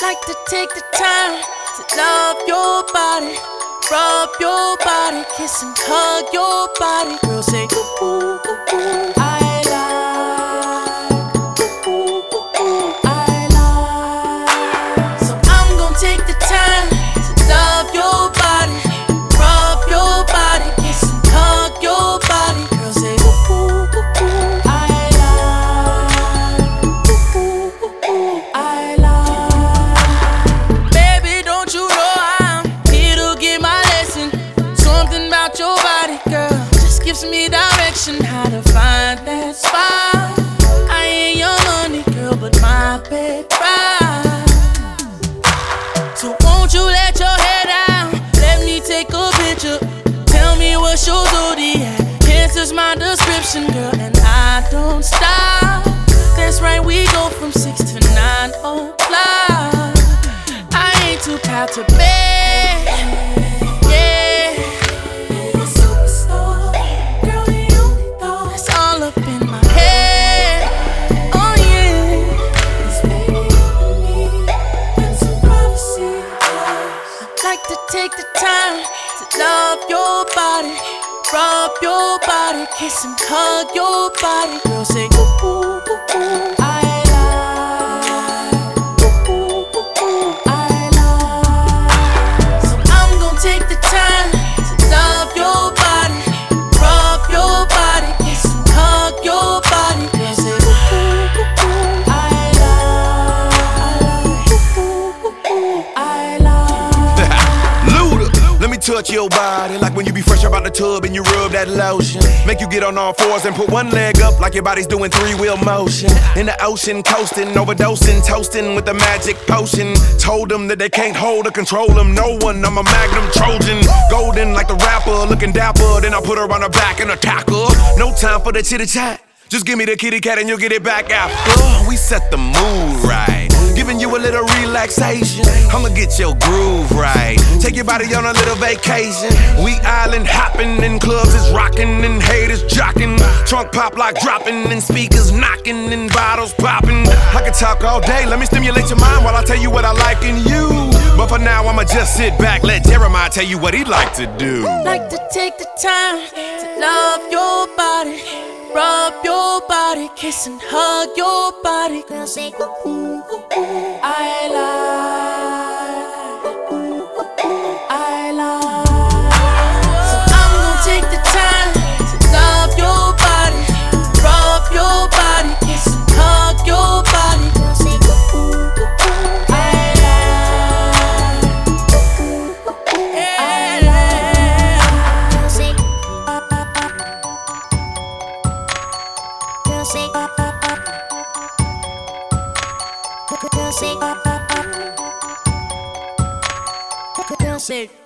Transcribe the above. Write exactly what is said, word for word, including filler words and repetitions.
like to take the time to love your body, rub your body, kiss and hug your body. Girl, say ooh, ooh, ooh, ooh. I like ooh, ooh, ooh, ooh. I like. So I'm gonna take the time to love your body, rub your body, kiss and hug your body. Girl, say ooh, ooh, ooh, ooh. I like ooh, ooh, ooh, ooh. I like. Baby, don't you know I'm here to get my lesson? Something about your body, girl, just gives me direction how to find that spot. I ain't your money, girl, but my bed right. So won't you let your hair down? Let me take a picture. Tell me what's your zodiac. Cancer's my description, girl, and I don't stop. That's right, we go from six to nine o'clock. I ain't too proud to beg, yeah. You're a superstar, girl, the only thought that's all up in my head. Oh yeah, 'cause baby, you and me got some privacy. I'd like to take the time to love your body, rub your body, kiss and hug your body. Girl, say ooh, ooh, ooh, ooh. I like ooh, ooh, ooh, ooh. I like. So I'm gonna take the time to love your body, rub your body, kiss and hug your body. Girl, say ooh, ooh, ooh, ooh. I like ooh, ooh, ooh, ooh. I like. Luda, let me touch your body like when you be fresh up out the tub and you rub that lotion. Make you get on all fours and put one leg up like your body's doing three-wheel motion. In the ocean, coasting, overdosing, toasting with the magic potion. Told them that they can't hold or control them. No one, I'm a Magnum Trojan. Golden like the rapper, looking dapper. Then I put her on her back and attack her. No time for the chitty-chat. Just give me the kitty cat and you'll get it back after. We set the mood right, giving you a little relaxation. I'ma get your groove right, take your body on a little vacation. We island hopping and clubs is rocking and haters jocking. Trunk pop like dropping and speakers knocking and bottles popping. I can talk all day, let me stimulate your mind while I tell you what I like in you. But for now I'ma just sit back, let Jeremiah tell you what he'd like to do. Like to take the time to love your body, rub your body, kiss and hug your body. Girl, say ooh, ooh, ooh, ooh. I like ooh, ooh, ooh, ooh. I like. So I'm gonna take the time to love your body, rub your body, kiss and hug your body. Girl, say ooh, ooh, ooh, ooh. I like ooh, ooh, ooh, ooh. I like. Girl, say Girl, say Girl, say Girl, say